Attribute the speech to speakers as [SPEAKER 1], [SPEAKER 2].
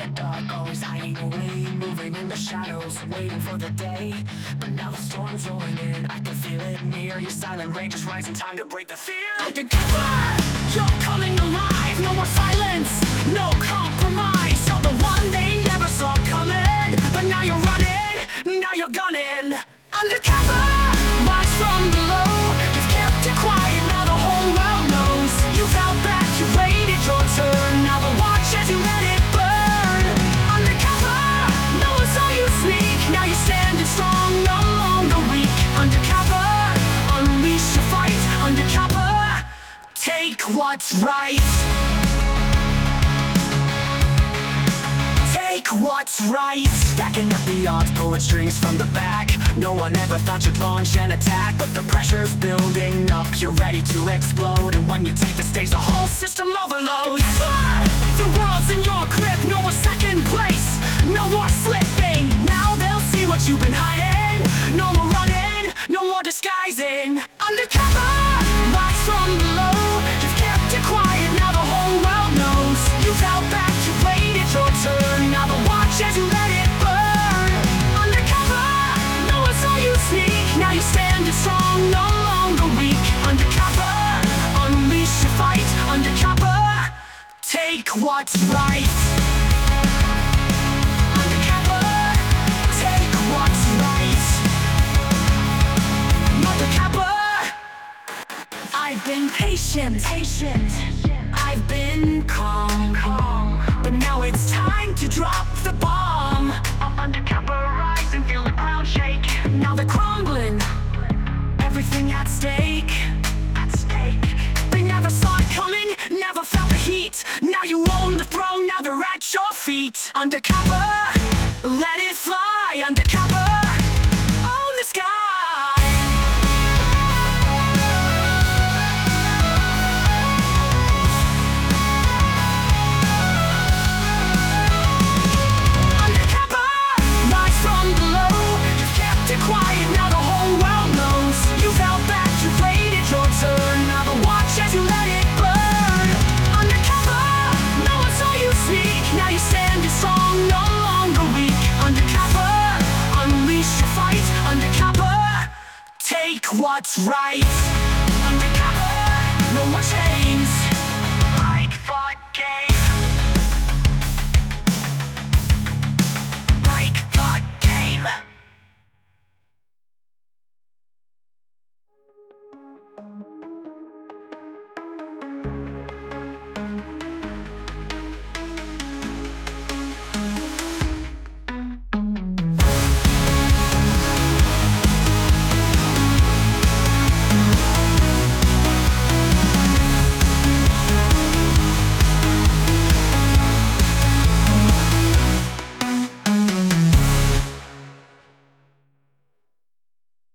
[SPEAKER 1] the dark, always hiding away, moving in the shadows, waiting for the day. But now the storm's rolling in, I can feel it near. Your silent rage is rising, time to break the fear. Together, you're coming alive. No more silence, no compromise. You're the one they never saw coming, but now you're running, now you're gunning. Undercover, rise from below. You've kept it quiet, now the whole world knows. You felt back, you waited your turn. Now the watch as you let it burn. Undercover, no one saw you sneak. Now you're standing strong, no longer weak. Undercover, unleash your fight. Undercover, take what's right. Take what's right. Stacking up the odds, pulling strings from the back. No one ever thought you'd launch an attack, but the pressure's building up. You're ready to explode, and when you take the stage, the whole system overloads. The world's in your grip, no more second place, no more slipping. Now they'll see what you've been hiding. No more running, no more disguising. Undercover, rise from below. You've kept it quiet, now the whole world knows. You fell back, you waited your turn. Now the watch as you let it burn. Undercover, no one saw you sneak. Now you're standing strong, no longer weak. Undercover, unleash your fight. Undercover, take what's right. Undercover, take what's right. Undercover, I've been patient. I've been calm. But now it's time to drop the bomb. Undercover, rise and feel the ground shake. Now they're crumbling, everything at stake. They never saw it coming, never felt the heat. Now you own the throne, now they're at your feet. Undercover, let it fly. Undercover, own the sky. Quiet, now the whole world knows. You fell back, you waited your turn. Now the watch as you let it burn. Undercover, no one saw you sneak. Now you're standing strong, no longer weak. Undercover, unleash your fight. Undercover, take what's right.